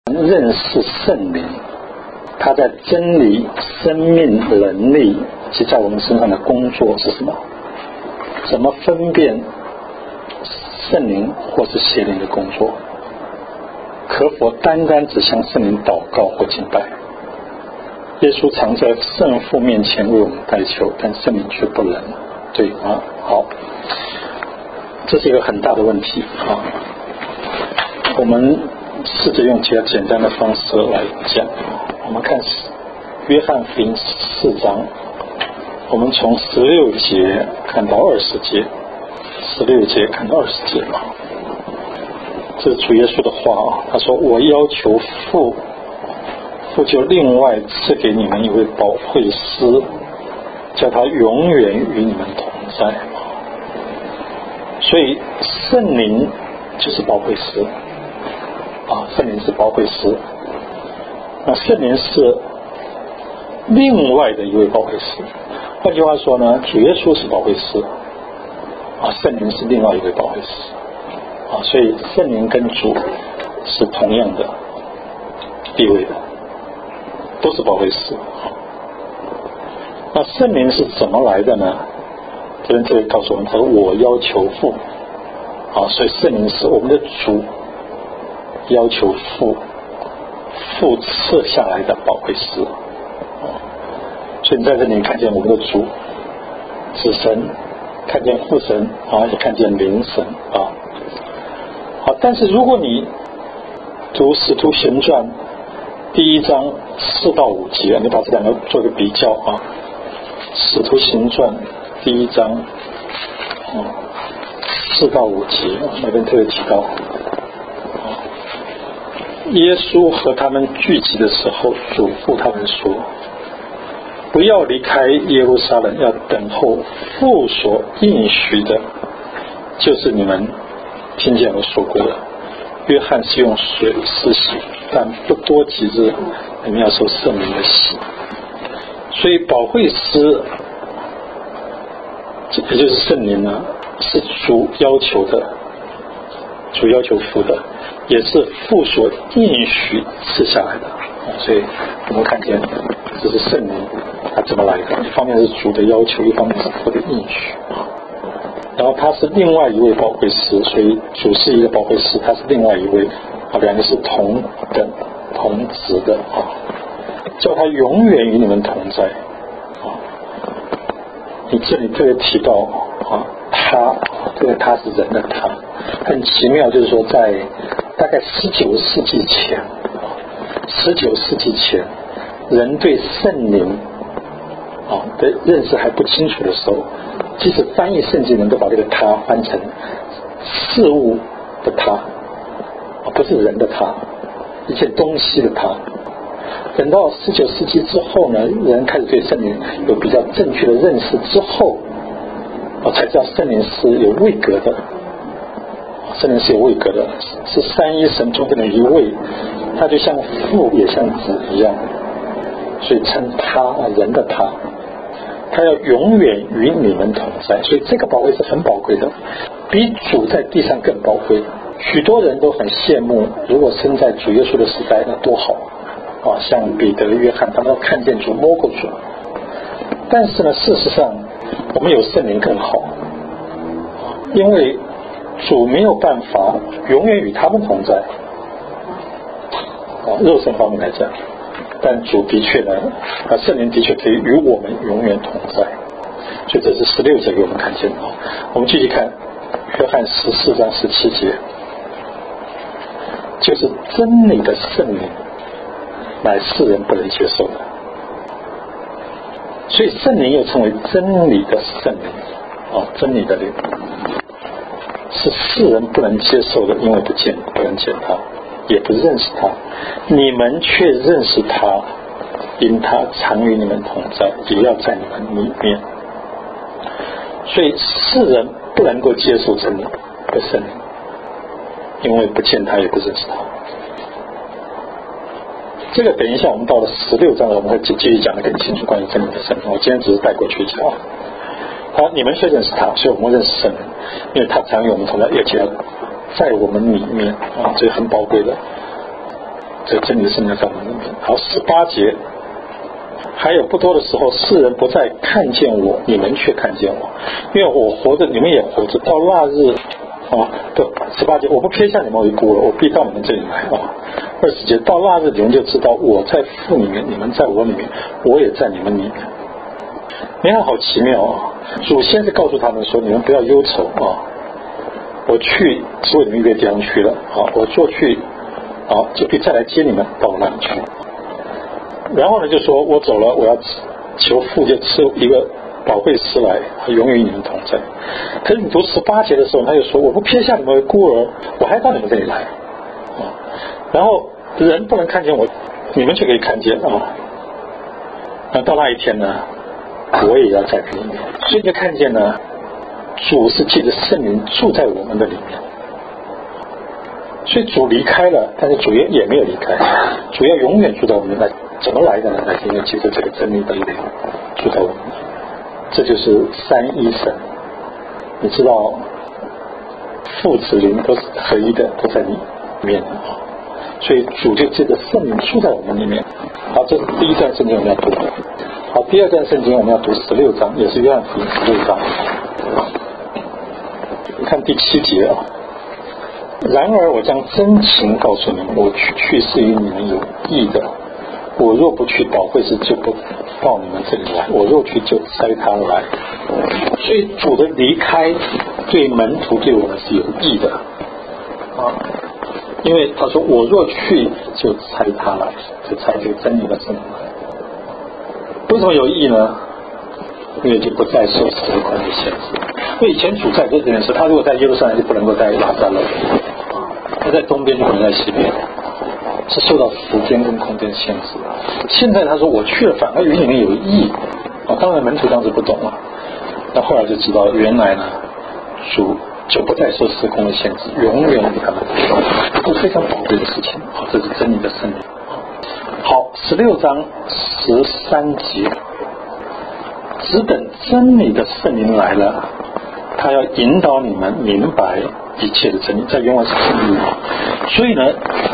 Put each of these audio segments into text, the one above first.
认识圣灵，他在真理、生命、能力及在我们身上的工作是什么？怎么分辨圣灵或是邪灵的工作？可否单单只向圣灵祷告或敬拜？耶稣常在圣父面前为我们代求，但圣灵却不能。对啊，好，这是一个很大的问题啊。我们试着用比较简单的方式来讲。我们看约翰福音4章，我们从16节看到20节，16节看到20节啊。这是主耶稣的话啊，他说：“我要求父，父就另外赐给你们一位保惠师，叫他永远与你们同在。”所以圣灵就是保惠师啊，圣灵是保惠师。那圣灵是另外的一位保惠师。换句话说呢，主耶稣是保惠师啊，圣灵是另外一位保惠师啊，所以圣灵跟主是同样的地位的，都是保惠师。那圣灵是怎么来的呢？这边特别告诉我们，他说：“我要求父。”啊，所以圣灵是我们的主要求父赐下来的保惠师。所以你在这里看见我们的主子神，看见父神啊，也看见灵神啊。好，但是如果你读使徒行传1章4到5节，你把这两个做个比较啊。使徒行传1章4到5节，那边特别提到，耶稣和他们聚集的时候，嘱咐他们说：“不要离开耶路撒冷，要等候父所应许的，就是你们听见我说过的。约翰是用水施洗，但不多几日，你们要受圣灵的洗。”所以保惠师，也就是圣灵呢，是主要求的，主要求父的，也是父所应许赐下来的。所以我们看见这是圣灵它怎么来的，一方面是主的要求，一方面是父的应许。然后他是另外一位保惠师，所以主是一个保惠师，他是另外一位啊，两个是同等同职的啊，叫他永远与你们同在啊。你这里特别提到啊，他这个他是人的他，很奇妙，就是说在大概19世纪前，19世纪前，人对圣灵啊的认识还不清楚的时候，即使翻译圣经人都把这个他翻成事物的他，不是人的他，一切东西的他。等到19世纪之后呢，人开始对圣灵有比较正确的认识之后，才知道圣灵是有位格的，圣灵是有位格的，是三一神中的一位，他就像父也像子一样，所以称他人的他，他要永远与你们同在。所以这个宝贵是很宝贵的，比主在地上更宝贵。许多人都很羡慕，如果生在主耶稣的时代，那多好啊！像彼得、约翰，他们都看见主、摸过主。但是呢，事实上，我们有圣灵更好，因为主没有办法永远与他们同在啊，肉身方面来讲，但主的确呢，圣灵的确可以与我们永远同在。所以这是16节给我们看见的。我们继续看约翰14章17节，就是真理的圣灵，乃世人不能接受的。所以圣灵又称为真理的圣灵真理的灵，是世人不能接受的，因为不能见他，也不认识他。你们却认识他，因他常与你们同在，也要在你们里面。所以世人不能够接受真理的圣灵，因为不见他，也不认识他。这个等一下我们到了16章，我们会继续讲得更清楚关于真理的圣灵。我今天只是带过去一下好，你们却认识他，所以我们认识圣灵，因为他常与我们同在，而且在我们里面所以很宝贵的。 这真理的圣灵在我们里面。好，18节，还有不多的时候，世人不再看见我，你们却看见我，因为我活着，你们也活着。到那日对，18节，我不撇下你们为孤儿，我必到你们这里来20节，到那日你们就知道我在父里面，你们在我里面，我也在你们里面。你看好奇妙主先是告诉他们说，你们不要忧愁我去是为你们预备地方去了我做去就可以再来接你们到那里去。然后呢就说我走了，我要求父就赐一个宝贵师来，永远与你们同在。可是你读18节的时候，他就说我不撇下你们为孤儿，我还到你们这里来然后人不能看见我，你们却可以看见那到那一天呢，我也要在里面。所以就看见呢，主是借着圣灵住在我们的里面。所以主离开了，但是主也没有离开，主要永远住在我们里面。怎么来的呢？那因为借着这个真理的灵住在我们里面。这就是三一神。你知道父子灵都是合一的，都在你里面所以主就借着圣灵住在我们里面。好，这是第一段圣经我们要读的。好，第二段圣经我们要读16章，也是约翰福音16章。看第7节然而我将真情告诉你们，我去是与你们有益的。我若不去，宝贵师就不到你们这里来；我若去，就差他来。所以主的离开对门徒对我们是有益的因为他说我若去，就差他来，就差这个真理的圣灵来。为什么有益呢？因为就不再受时空的限制。因为以前主在这件事，他如果在耶路撒冷就不能够在拉撒勒，他在东边就不能在西边，是受到时间跟空间的限制。现在他说我去了，反而与你们有益当然门徒当时不懂那后来就知道原来呢，主就不再受时空的限制，永远与他们这是非常宝贵的事情这是真理的圣灵。好，16章13节，只等真理的圣灵来了，他要引导你们明白一切的真理，在原文是真理所以呢，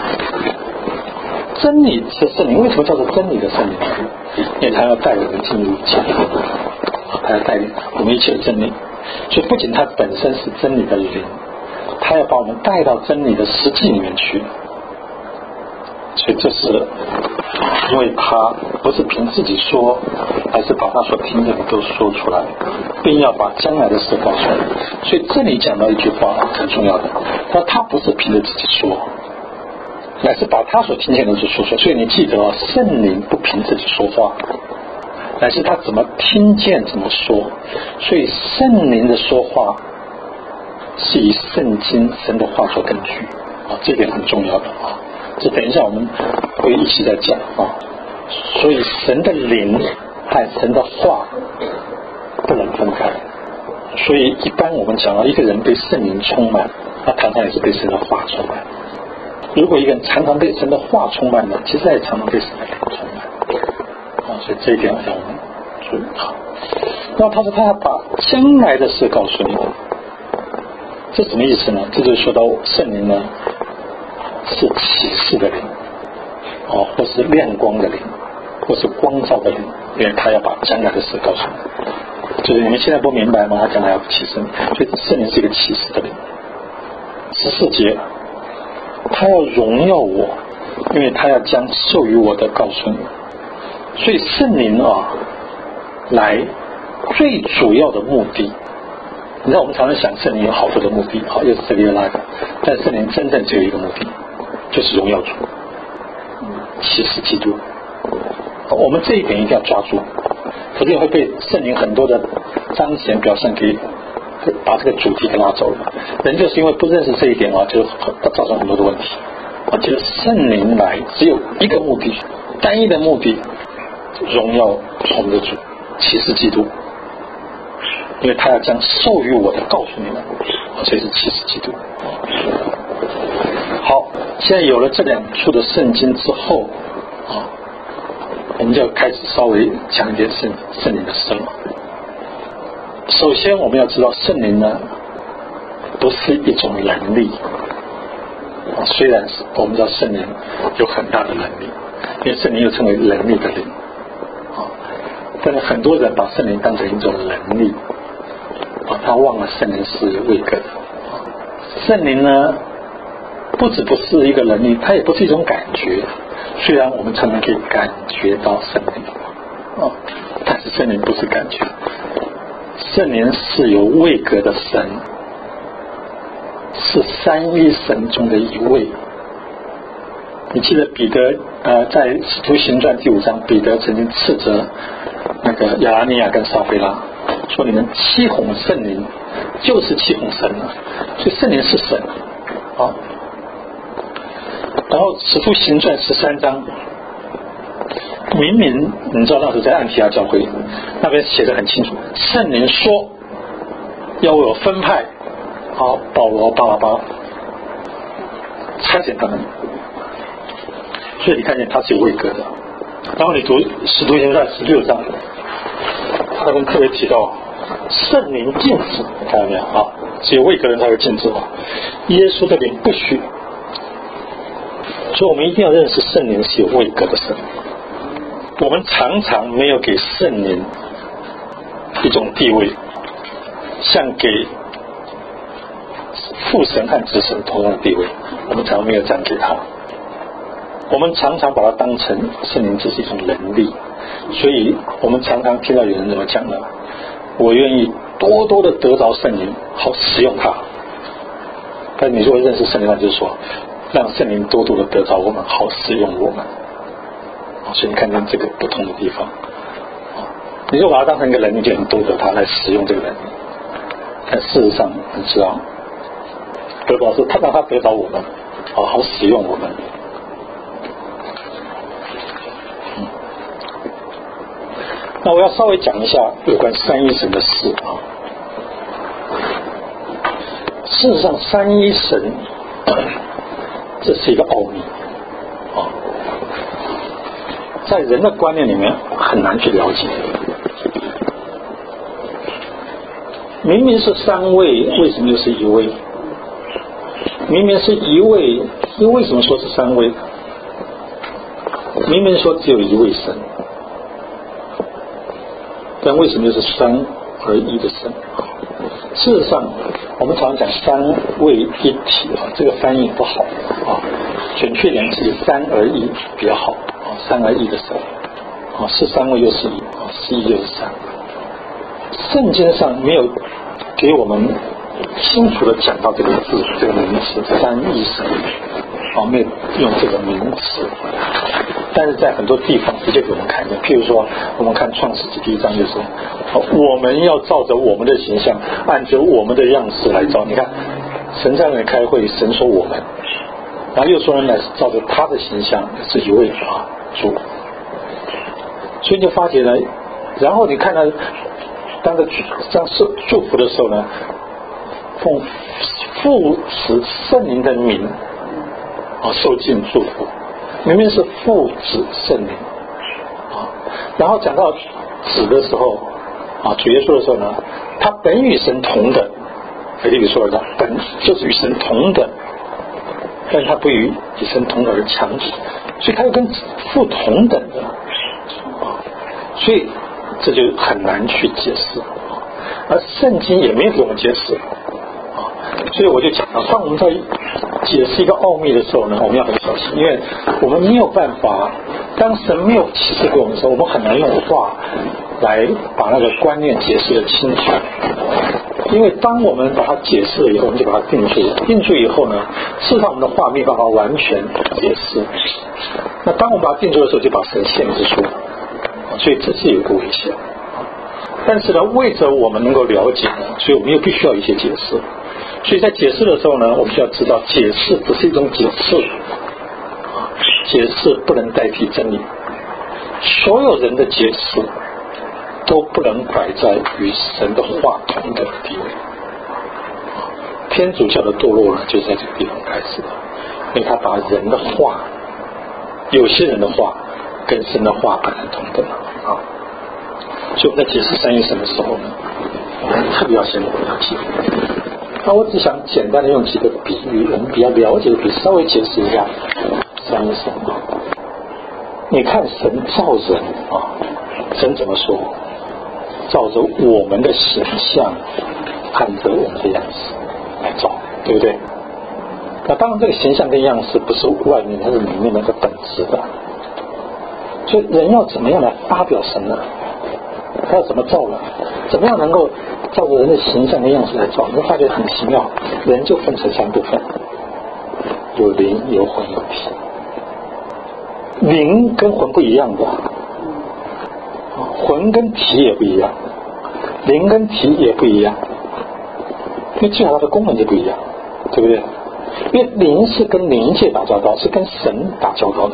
真理的圣灵为什么叫做真理的圣灵？因为他要带我们进入一切的真理他要带领我们一切的真理。所以不仅他本身是真理的灵，他要把我们带到真理的实际里面去。所以这是因为他不是凭自己说，而是把他所听见的都说出来，并要把将来的事告诉我们。所以这里讲到一句话很重要的，他不是凭着自己说，乃是把他所听见的都说出来。所以你记得圣灵不凭自己说话，乃是他怎么听见怎么说。所以圣灵的说话是以圣经神的话做根据这点很重要的这等一下我们会一起再讲所以神的灵和神的话不能分开。所以一般我们讲到一个人被圣灵充满，他常常也是被神的话充满。如果一个人常常被神的话充满呢，其实他也常常被神的灵充满所以这一点让我们注意那他说他要把将来的事告诉你，这什么意思呢？这就说到圣灵呢是启示的灵或是亮光的灵，或是光照的灵，因为他要把将来的事告诉你。就是你们现在不明白吗？他将来要启示你，所以圣灵是一个启示的灵。14节，他要荣耀我，因为他要将授予我的告诉你。所以圣灵来最主要的目的，你知道我们常常想圣灵有好多的目的又是这个又那个，但圣灵真正只有一个目的，就是荣耀主，启示基督。我们这一点一定要抓住，否则会被圣灵很多的彰显表现给把这个主题给拉走了。人就是因为不认识这一点就造成很多的问题。就是圣灵来只有一个目的，单一的目的，荣耀我们的主，启示基督，因为他要将授予我的告诉你们，所以是启示基督。好，现在有了这两处的圣经之后我们就开始稍微讲一点圣灵的事了。首先我们要知道圣灵呢不是一种能力虽然是我们知道圣灵有很大的能力，因为圣灵又称为能力的灵，但是很多人把圣灵当成一种能力，他忘了圣灵是位格的。圣灵呢，不只不是一个能力，它也不是一种感觉。虽然我们常常可以感觉到圣灵，但是圣灵不是感觉，圣灵是有位格的神，是三一神中的一位。你记得彼得在使徒行传第5章，彼得曾经斥责那个亚拿尼亚跟撒非拉，说你们欺哄圣灵，就是欺哄神了。所以圣灵是神啊。然后使徒行传13章，明明你知道那时候在安提阿教会那边写得很清楚，圣灵说要为我分派保罗巴拉巴差遣他们，所以你看见他是有位格的。然后你读使徒行传16章，他们特别提到圣灵禁止，看到没有只有位格人才会禁止耶稣的灵不许。所以我们一定要认识圣灵是有位格的神。我们常常没有给圣灵一种地位，像给父神和子神同样的地位，我们常常没有这样给他。我们常常把它当成圣灵只是一种能力，所以我们常常听到有人怎么讲呢？我愿意多多的得着圣灵，好使用它。但你如果认识圣灵，那就是说让圣灵多多的得着我们，好使用我们。所以你看看这个不同的地方。你就把它当成一个能力，就能多得它来使用这个能力。但事实上，你知道，得着是他让他得着我们，好使用我们。那我要稍微讲一下有关三一神的事事实上，三一神这是一个奥秘在人的观念里面很难去了解。明明是三位，为什么又是一位？明明是一位，又为什么说是三位？明明说只有一位神，但为什么又是三而一的神？事实上，我们常常讲三位一体这个翻译不好准确点是三而一比较好三而一的神是三位又是一是一又是三。圣经上没有给我们清楚的讲到这个字，这个名词三一神没有用这个名词，但是在很多地方的确给我们看见。譬如说我们看创世纪第1章，就是我们要照着我们的形象，按着我们的样式来造。你看神在那里开会，神说我们，然后又说呢是照着他的形象，是一位主。所以你就发觉呢，然后你看到当个这样祝福的时候呢，奉父子圣灵的名受尽祝福，明明是父子圣灵然后讲到子的时候主耶稣的时候呢，他本与神同等，腓立比说的本就是与神同等，但是他不与神同等而强制，所以他又跟父同等的所以这就很难去解释而圣经也没有给我们解释所以我就讲当我们在解释一个奥秘的时候呢，我们要很小心，因为我们没有办法，当神没有启示给我们的时候，我们很难用话来把那个观念解释得清楚。因为当我们把它解释了以后，我们就把它定住了，定住以后呢，事实上我们的话没办法完全解释。那当我们把它定住的时候，就把神限制住了，所以这是有一个危险。但是呢，为着我们能够了解呢，所以我们又必须要一些解释。所以在解释的时候呢，我们就要知道解释只是一种解释解释不能代替真理，所有人的解释都不能摆在与神的话同等的地位。天主教的堕落呢，就在这个地方开始的，因为他把人的话，有些人的话跟神的话摆在同等所以我们在解释三一神的时候呢，我们特别要先了解那我只想简单的用几个比喻，我们比较了解的比稍微解释一下三一神啊。你看神造人啊，神怎么说？照着我们的形象，按着我们的样式来造，对不对？那当然这个形象跟样式不是外面，它是里面那个本质的。所以人要怎么样来发表神呢？他要怎么造呢？怎么样能够照着人的形象跟样式来造？你会发觉很奇妙，人就分成三部分，有灵、有魂、有体。灵跟魂不一样的，魂跟体也不一样，灵跟体也不一样，因为至少它的功能就不一样，对不对？因为灵是跟灵界打交道，是跟神打交道的，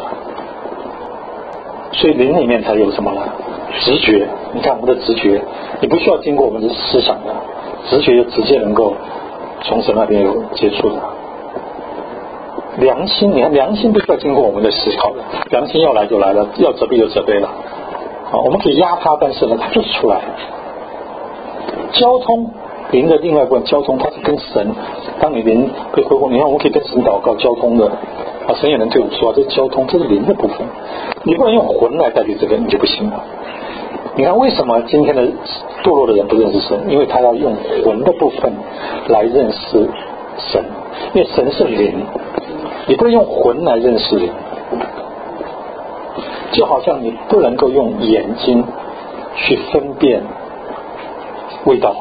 所以灵里面才有什么呢？直觉。你看我们的直觉，你不需要经过我们的思想的，直觉就直接能够从神那边有接触的。良心，你看良心不需要经过我们的思考的，良心要来就来了，要责备就责备了。我们可以压它，但是呢，它就是出来了。交通，灵的另外一部分交通，它是跟神，当你灵被恢复，你看我们可以跟神祷告交通的，神也能对我们说，这是交通，这是灵的部分。你不能用魂来代替这个，你就不行了。你看为什么今天的堕落的人不认识神？因为他要用魂的部分来认识神，因为神是灵，你不能用魂来认识灵。就好像你不能够用眼睛去分辨味道，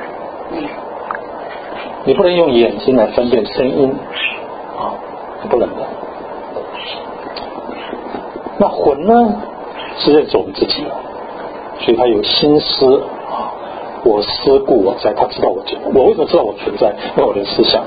你不能用眼睛来分辨声音你不能的。那魂呢，是认识我们自己的，所以他有心思我思故我在，他知道我为什么知道我存在？因为我的思想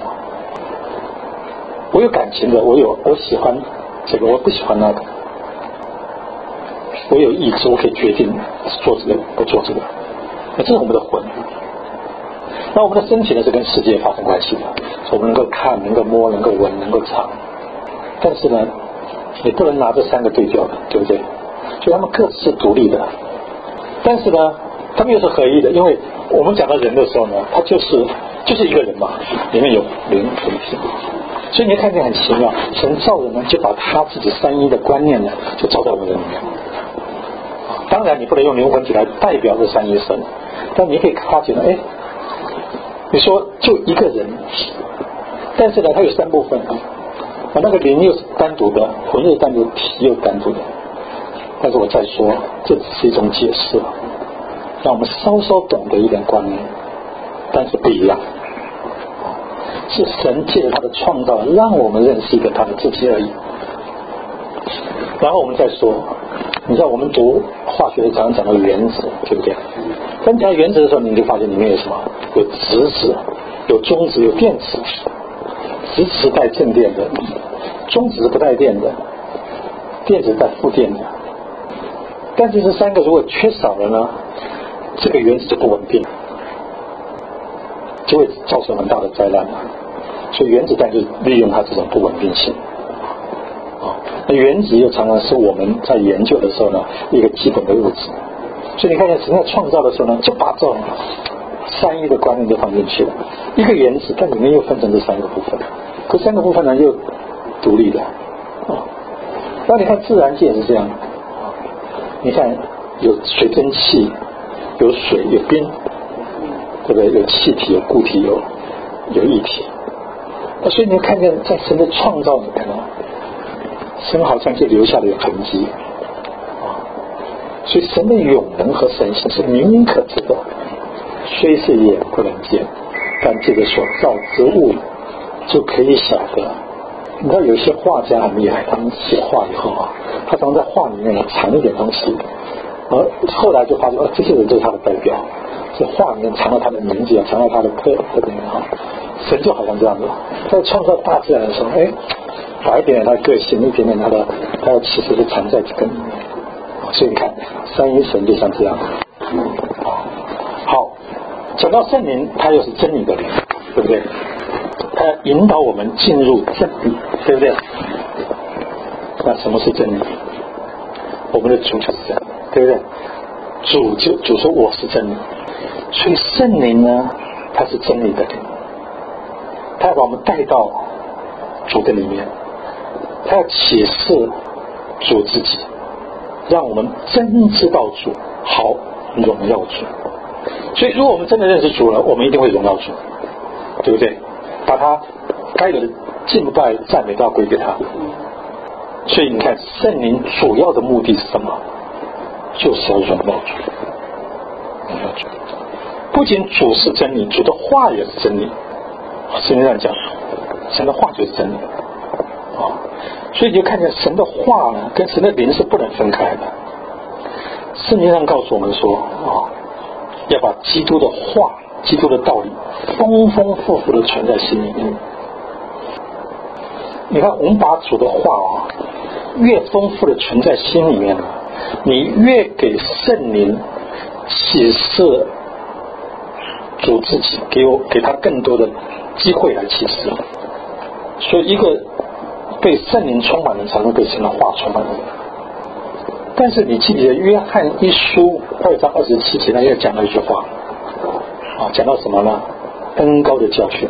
我有感情的，我喜欢这个，我不喜欢那个，我有意志，我可以决定做这个不做这个，这是我们的魂。那我们的身体呢，是跟世界发生关系的，我们能够看，能够摸，能够闻，能够尝，但是呢你不能拿这三个对调的，对不对？所以他们各自是独立的，但是呢他们又是合一的。因为我们讲到人的时候呢，他就是一个人嘛，里面有灵魂体，所以你看见很奇妙，神造人呢，就把他自己三一的观念呢，就造在我们人里面。当然你不能用灵魂体来代表这三一神，但你可以发觉呢，你说就一个人，但是呢它有三部分那个灵又是单独的，魂又单独，体又单独的。但是我再说，这只是一种解释，让我们稍稍懂得一点观念，但是不一样，是神借着他的创造让我们认识一个他的自己而已。然后我们再说，你知道我们读化学的常常讲到原子，对不对？当讲原子的时候，你就发现里面有什么？有质子，有中子，有电子。质子带正电的，中子是不带电的，电子带负电的。但是这三个如果缺少了呢，这个原子就不稳定，就会造成很大的灾难。所以原子弹就利用它这种不稳定性。那原子又常常是我们在研究的时候呢一个基本的物质。所以你看见神在创造的时候呢，就把这种三一的观念就放进去了。一个原子，但里面又分成这三个部分，这三个部分呢又独立的。那你看自然界也是这样，你看有水蒸气，有水，有冰，对不对？有气体，有固体，有液体。所以你看见在神的创造里面呢，神好像就留下了有痕迹。所以神的永能和神性是明明可知的，虽是眼不能见，但这个所造之物就可以晓得。你知道有些画家很厉害，他们写画以后他常在画里面藏一点东西，后来就发现这些人就是他的代表，这画里面藏了他的名字，藏了他的特点神就好像这样子，在创造大自然的时候，把一点点他的个性，一点点他的气质就藏在这个里面。所以你看三一神就像这样。好，讲到圣灵，他又是真理的灵，对不对？他引导我们进入真理，对不对？那什么是真理？我们的主就是真理，对不对？主说我是真理，所以圣灵呢，他是真理的灵。 他要把我们带到主的里面，他要启示主自己，让我们真知道主，好荣耀主。所以如果我们真的认识主了，我们一定会荣耀主，对不对？把他该有的敬拜赞美都要归给他。所以你看，圣灵主要的目的是什么？就是要荣耀主，荣耀主。不仅主是真理，主的话也是真理。圣经上讲，神的话就是真理啊。所以你就看见神的话呢，跟神的灵是不能分开的。圣经上告诉我们说啊，要把基督的话、基督的道理丰丰富富的存在心里面。你看，我们把主的话啊，越丰富的存在心里面呢，你越给圣灵启示主自己，给他更多的机会来启示。所以一个被圣灵充满的才能被神的话充满的人。但是你记得约翰一书2章27节那又讲了一句话啊，讲到什么呢？恩膏的教训。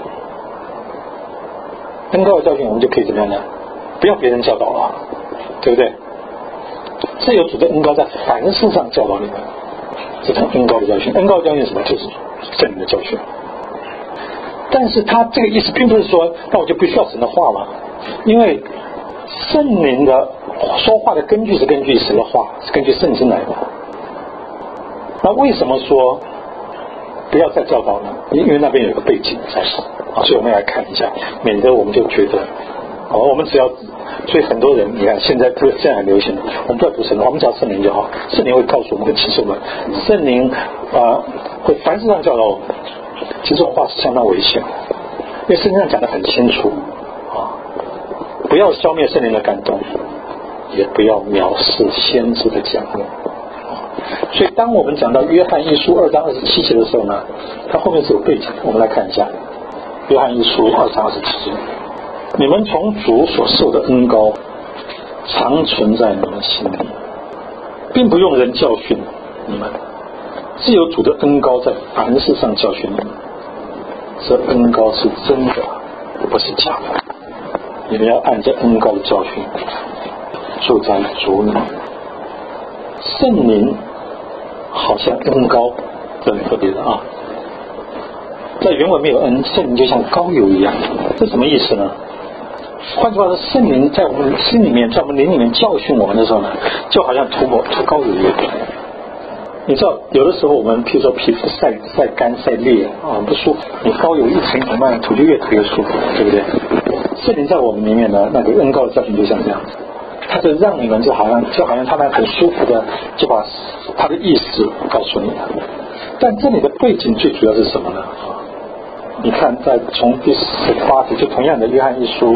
恩膏的教训我们就可以怎么样呢？不要别人教导了，对不对？是有主的恩膏在凡事上教导你们，这叫恩膏的教训。恩膏的教训是什么？就是圣灵的教训。但是他这个意思并不是说那我就不需要神的话了，因为圣灵的说话的根据是根据神的话，是根据圣经来的。那为什么说不要再教导呢？因为那边有一个背景在手啊，所以我们来看一下，免得我们就觉得我们只要，所以很多人你看现在很流行，我们不要读神的话，我们只要圣灵就好，圣灵会告诉我们，会启示我们，圣灵会凡事上教导我们。其实这种话是相当危险的，因为圣经上讲得很清楚啊，不要消灭圣灵的感动，也不要藐视先知的讲论。所以当我们讲到约翰一书2章27节的时候呢，它后面是有背景的，我们来看一下约翰一书2章27节，你们从主所受的恩膏常存在你们心里，并不用人教训你们，自有主的恩膏在凡事上教训你们，这恩膏是真的，不是假的。你们要按着恩膏的教训住在主里。圣灵好像恩膏，这很特别的啊。在原文没有恩，圣灵就像膏油一样，这什么意思呢？换句话说，圣灵在我们心里面，在我们灵里面教训我们的时候呢，就好像涂膏油一样。你知道有的时候我们譬如说皮肤晒干晒裂啊不舒服，你膏油一层层慢慢涂就越涂越舒服，对不对？圣灵在我们里面呢，那个恩膏的教训就像这样子，他就让你们就好像他们很舒服的就把他的意思告诉你了。但这里的背景最主要是什么呢？你看在从第18节，就同样的约翰一书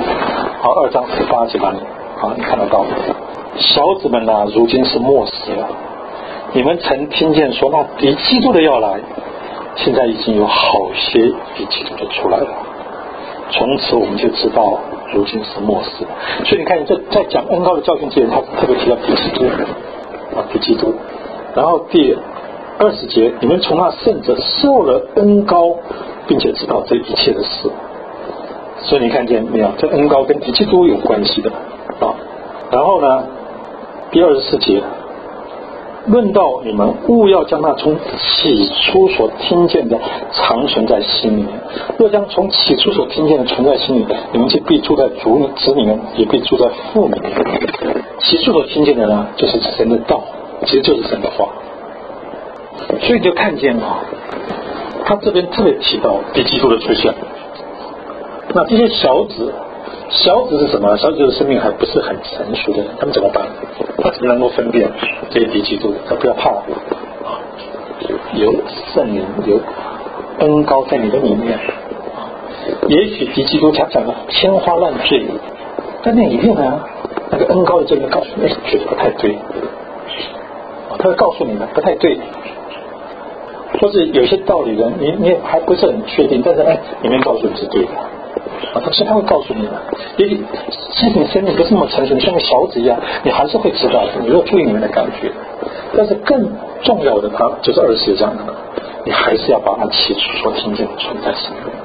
2章18节那里你看得到小子们啊，如今是末时了，你们曾听见说那比基督的要来，现在已经有好些比基督的出来了，从此我们就知道如今是末时了。所以你看在讲恩膏的教训之前，他特别提到比基督，然后第20节，你们从那圣者受了恩膏，并且知道这一切的事。所以你看见没有，这恩膏跟比基督有关系的然后呢，第24节，论到你们务要将那从起初所听见的常存在心里面，若将从起初所听见的存在心里，你们就必住在主子里面，也必住在父里面。起初所听见的呢，就是神的道，其实就是神的话。所以你就看见他这边特别提到比基督的出现。那这些小子是什么？小子的生命还不是很成熟的人，他们怎么办？他怎么能够分辨这些比基督？他不要怕有圣灵有恩膏在你的里面也许比基督他讲的天花乱坠，但那里面呢，那个恩膏的这边告诉你觉得不太对他会告诉你们不太对，或者有些道理的你还不是很确定，但是里面告诉你是对的他会告诉你的。也许其实你生命不是那么成熟，你像个小子一样，你还是会知道的，你要注意你们的感觉。但是更重要的就是20节讲的，你还是要把它起初所听见的存在心里面，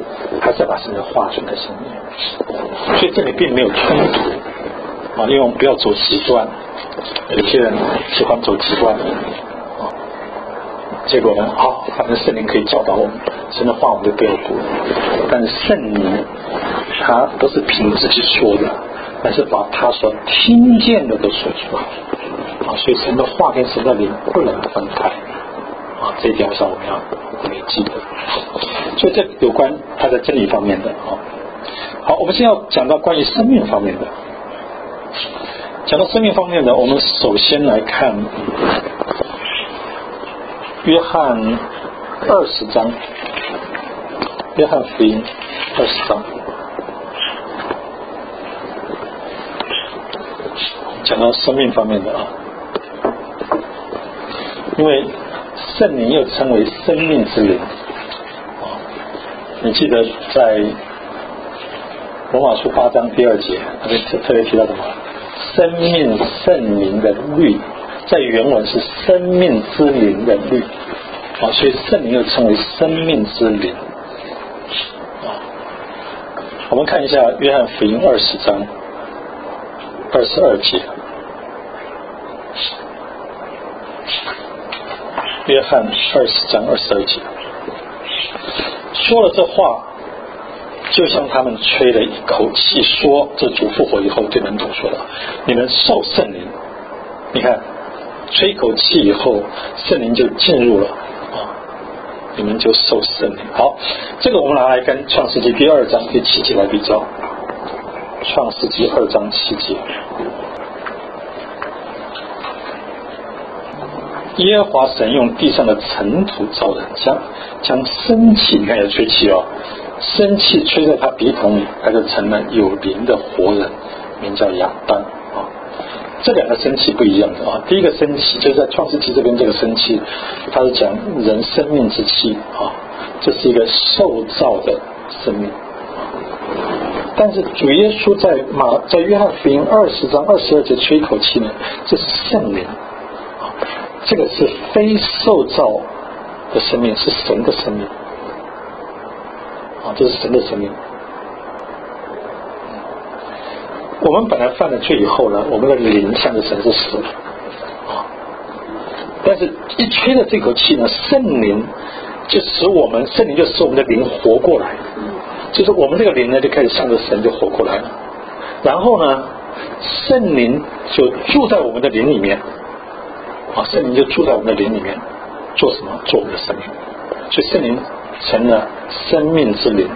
还是要把神的话存在心里面。所以这里并没有冲突啊，因为我们不要走极端，有些人喜欢走极端啊，结果呢，好，反正圣灵可以教导我们，神的话我们就不要读，但是圣灵他不是凭自己说的，而是把他所听见的都说出来啊，所以神的话跟神的灵不能分开啊，这一点上我们要记得。所以这有关他在真理方面的啊。好，我们现在要讲到关于生命方面的。讲到生命方面的，我们首先来看约翰20章，约翰福音20章。讲到生命方面的啊，因为圣灵又称为生命之灵啊，你记得在罗马书8章第2节那边特别提到什么？生命圣灵的律，在原文是生命之灵的律啊，所以圣灵又称为生命之灵啊。我们看一下约翰福音20章22节，约翰20章22节，说了这话，就像他们吹了一口气，说这主复活以后对门徒说的，你们受圣灵。你看吹一口气以后，圣灵就进入了啊，你们就受圣灵。好，这个我们拿来跟创世纪第2章第7节来比较。创世纪2章7节，耶和华神用地上的尘土造人，将生气，你看有吹气哦，生气吹在他鼻孔里，他就成了有灵的活人，名叫亚当啊。这两个生气不一样的啊。第一个生气就是在创世纪这边，这个生气它是讲人生命之气啊，这是一个受造的生命。但是主耶稣在约翰福音20章22节吹一口气呢，这是圣灵啊，这个是非受造的生命，是神的生命啊，这是神的生命。我们本来犯了罪以后呢，我们的灵向着神是死了啊，但是一吹了这口气呢，圣灵就使我们的灵活过来，就是我们这个灵呢就开始向着神就活过来了，然后呢圣灵就住在我们的灵里面啊，圣灵就住在我们的灵里面做什么？做我们的生命，所以圣灵成了生命之灵。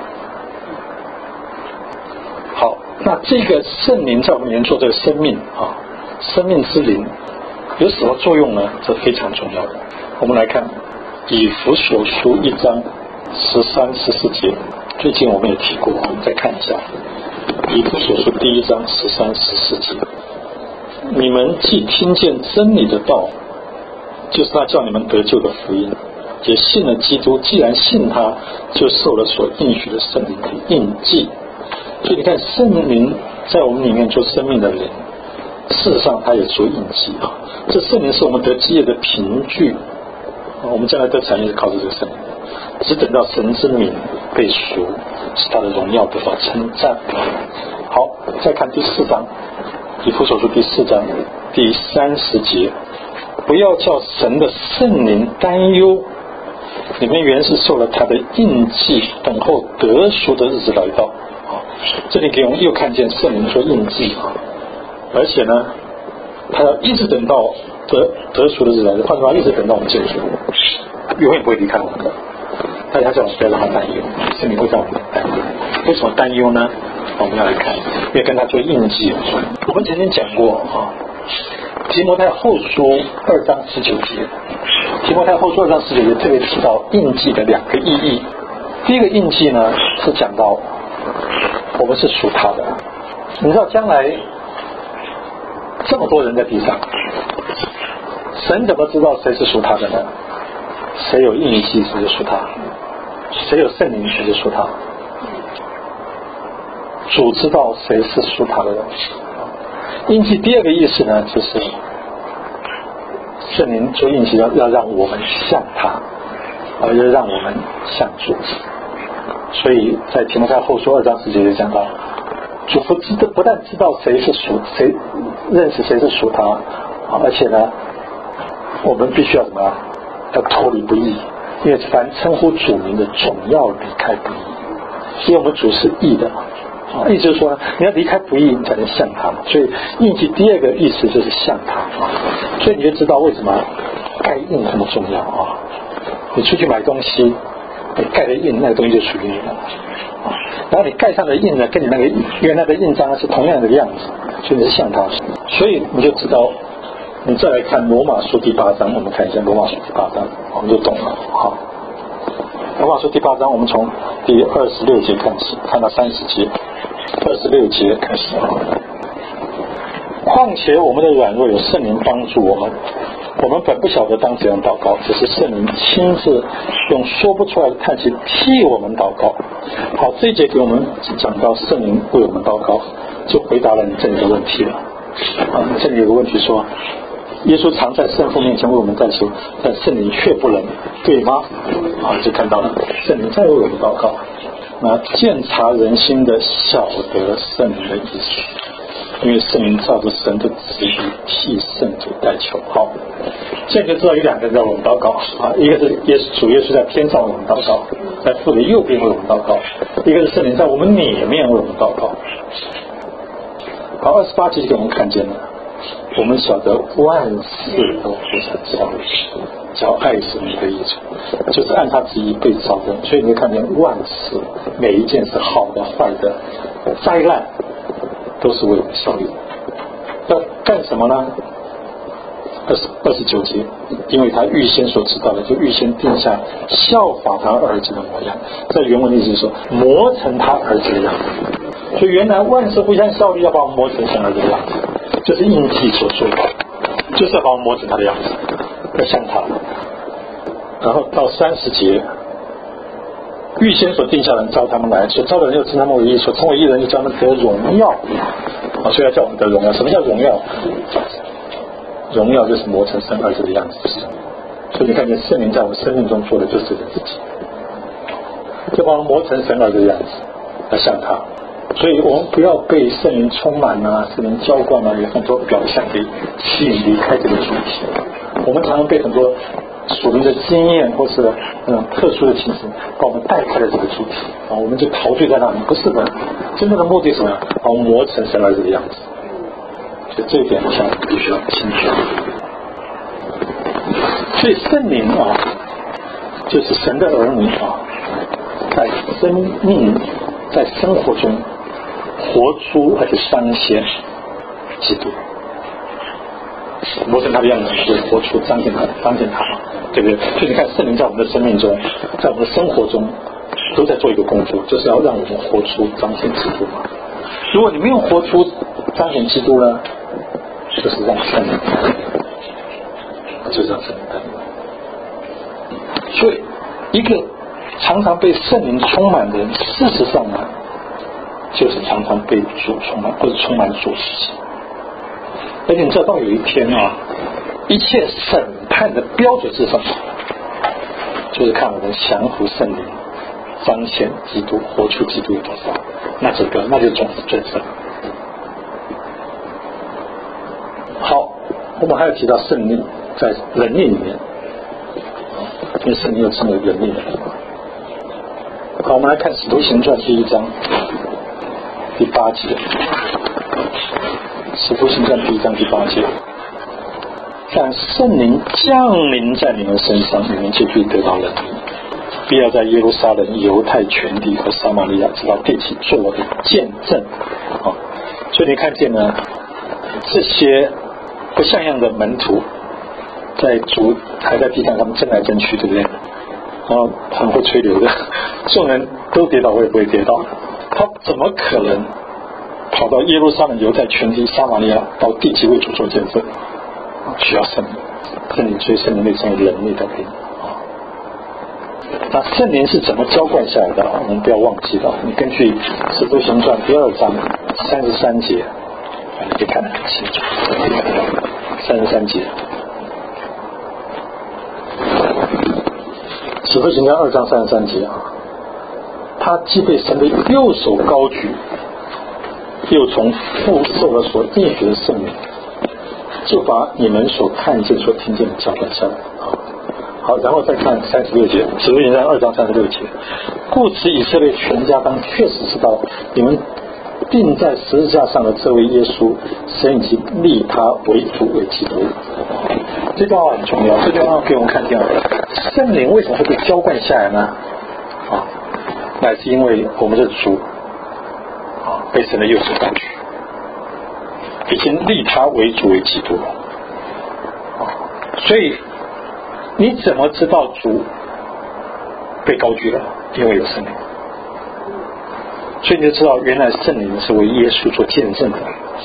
好，那这个圣灵在我们里面做这个生命啊，生命之灵有什么作用呢？这非常重要的。我们来看以弗所书1章13、14节，最近我们也提过，我们再看一下以弗所书第1章13、14节。你们既听见真理的道，就是他叫你们得救的福音，也信了基督，既然信他，就受了所应许的圣灵的印记。所以你看，圣灵在我们里面做生命的灵，事实上他也做印记啊。这圣灵是我们得基业的凭据，我们将来得产业是靠着这个圣灵，只等到神之名被赎，使他的荣耀得到称赞。好，再看第4章，以弗所书第4章第30节，不要叫神的圣灵担忧，你们原是受了他的印记，等候得赎的日子来到。这里给我们又看见圣灵说印记啊，而且呢他要一直等到得赎的日子来到，换句话一直等到我们救赎，永远不会离开我们的。大家叫我们不要让他担忧，圣灵会让我们担忧。为什么担忧呢？我们要来看，因为跟他做印记有关。我们曾经讲过啊，提摩太后书2章19节，提摩太后书2章19节特别提到印记的2个意义。第一个印记呢是讲到我们是属他的。你知道将来这么多人在地上，神怎么知道谁是属他的呢？谁有印记谁就属他，谁有圣灵谁就属他。主知道谁是属他的人。印记第二个意思呢，就是圣灵做印记要让我们像他，而要让我们像主。 所以在提摩太后书2章4节就讲到，主不但知道谁认识谁是属他，而且呢，我们必须要怎么样？要脱离不义，因为凡称呼主名的，总要离开不义。因为我们主是义的，意思就是说，你要离开不义，你才能像他。所以印记第二个意思就是像他啊。所以你就知道为什么盖印这么重要啊。你出去买东西，你盖的印，那个东西就属于你了啊。然后你盖上的印呢，跟你那个原来的印章是同样的样子，所以你是像他。所以你就知道，你再来看罗马书第8章，我们看一下罗马书第8章，我们就懂了。好，罗马书第8章，我们从第26节看始，看到30节，26节开始啊。况且我们的软弱有圣灵帮助我们，我们本不晓得当怎样祷告，只是圣灵亲自用说不出来的叹息替我们祷告。好，这一节给我们讲到圣灵为我们祷告，就回答了你这里的问题了。这里有个问题说，耶稣常在圣父面前为我们代求，但圣灵却不能，对吗？就看到了圣灵在为我们祷告。那鉴察人心的，晓得圣灵的意思，因为圣灵照着神的旨意替圣徒代求。好，现在就知道有2个人在为我们祷告一个是主耶稣在天上为我们祷告，在父的右边为我们祷告；一个是圣灵在我们里面为我们祷告。好，28节给我们看见了，我们晓得万事都互相效力，叫爱神的益处，就是按他旨意被造的。所以你会看见万事，每一件是好的、坏的、灾难，都是为我们效力。要干什么呢？29节，因为他预先所知道的，就预先定下效法他儿子的模样。在原文的意思是说，磨成他儿子的样子。所以原来万事互相效力，要把我们磨成神儿子的样子，就是印记所做的，就是要把我们磨成他的样子，要像他。然后到30节，预先所定下的人招他们来，所招的人又称他们为义，所称为义人又叫他们得荣耀。所以要叫我们得荣耀。什么叫荣耀？荣耀就是磨成神儿子的样子。所以你看见圣灵在我们生命中做的就是这个事情，就把我们磨成神儿子的样子，要像他。所以我们不要被圣灵充满圣灵浇灌有很多表象给吸引离开这个主题。我们常常被很多属灵的经验或是特殊的情形把我们带开了这个主题我们就陶醉在那里。不是的，真正的目的是什么？把我们磨成神儿子的样子。所以这一点我想必须要清楚。所以圣灵就是神的儿女在生命在生活中活出而且彰显基督，磨成他的样子，就是活出彰显他，对不对？所以你看圣灵在我们的生命中，在我们的生活中都在做一个工作，就是要让我们活出彰显基督嘛。如果你没有活出彰显基督呢，就是让圣灵带领。所以一个常常被圣灵充满的人，事实上呢，就是常常被主充满，或者充满主自己。而且你知道到有一天一切审判的标准是什么？就是看我们降服圣灵，彰显基督，活出基督有多少。那就种子真神。好，我们还要提到圣灵在人类里面，因为圣灵又称为人类的。好，我们来看《使徒行传》第1章第8节，《使徒行传》第1章第8节，但圣灵降临在你们身上，你们就必得到能力，必要在耶路撒冷、犹太全地和撒玛利亚直到地极做我的见证。所以你看见呢，这些不像样的门徒，在主还在地上，他们争来争去，对不对？很会吹牛的，众人都跌倒，我也不会跌倒。他怎么可能跑到耶路撒冷、犹太全地、撒玛利亚到地极为主做见证？需要圣灵，所以圣灵被称为人类的灵。那圣灵是怎么浇灌下来的？我们不要忘记了，你根据《使徒行传》第2章33节，你可以看得很清楚。33节，《使徒行传》2章33节他既被神的右手高举，又从父受了所应许的圣灵，就把你们所看见所听见的浇灌下来。好，然后再看36节，使徒行传2章36节，故此以色列全家当确实知道，你们钉在十字架上的这位耶稣，神已经立他为主为基督。这段话很重要，这段话给我们看见圣灵为什么会被浇灌下来呢？乃是因为我们的主被神的右手高举，已经立他为主为基督。所以你怎么知道主被高举了？因为有圣灵，所以你就知道原来圣灵是为耶稣做见证的。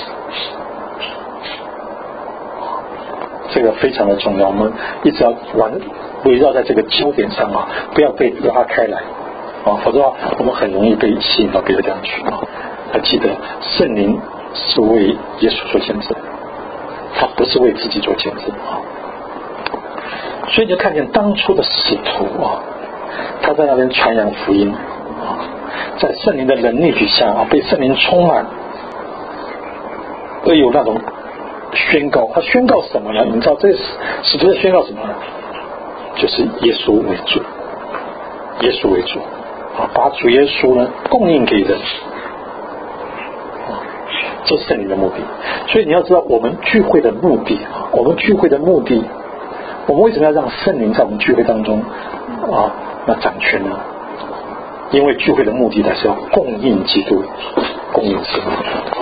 这个非常的重要，我们一直要围绕在这个焦点上不要被拉开来否则的话我们很容易被吸引到别的地方去要记得圣灵是为耶稣做见证，他不是为自己做见证所以你就看见当初的使徒他在那边传扬福音在圣灵的能力底下被圣灵充满，而有那种宣告。他宣告什么呢？你知道这使徒在宣告什么呢？就是耶稣为主，耶稣为主把主耶稣呢供应给人这是圣灵的目的。所以你要知道我们聚会的目的，我们为什么要让圣灵在我们聚会当中那掌权呢？因为聚会的目的呢是要供应基督，供应圣灵。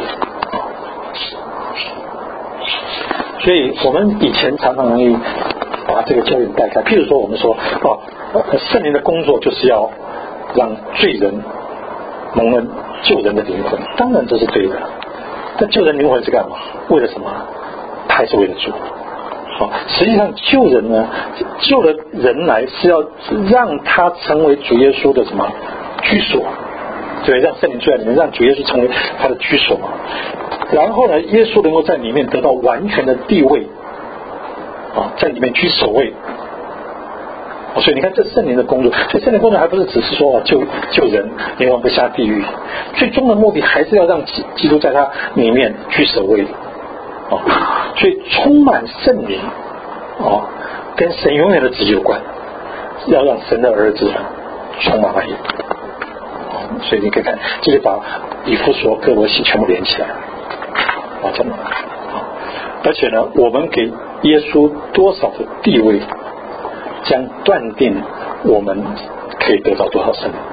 所以我们以前常常容易把这个焦点带开，譬如说我们说圣灵的工作就是要让罪人蒙恩，救人的灵魂，当然这是对的。但救人灵魂是干嘛？为了什么？他还是为了主实际上救人呢，救了人来是要让他成为主耶稣的什么居所，对，让圣灵住在里面，让主耶稣成为他的居所然后呢，耶稣能够在里面得到完全的地位在里面居首位所以你看这圣灵的工作，所以圣灵工作还不是只是说救人灵魂不下地狱，最终的目的还是要让基督在他里面居首位所以充满圣灵跟神永远的旨意有关，要让神的儿子充满爱所以你可以看这就把以弗所哥罗西全部连起来这么而且呢我们给耶稣多少的地位将断定我们可以得到多少圣灵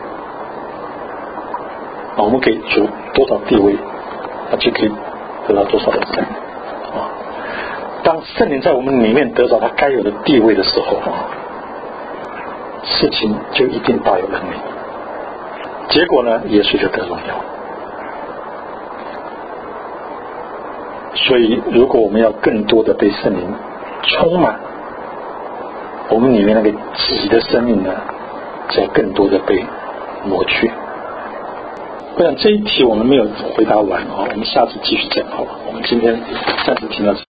我们给主多少地位就可以得到多少的圣灵当圣灵在我们里面得到他该有的地位的时候事情就一定大有能力，结果呢耶稣就得荣耀。所以如果我们要更多的被圣灵充满，我们里面那个己的生命呢就要更多的被挪去。我想这一题我们没有回答完我们下次继续讲好了。我们今天暂时听到这里。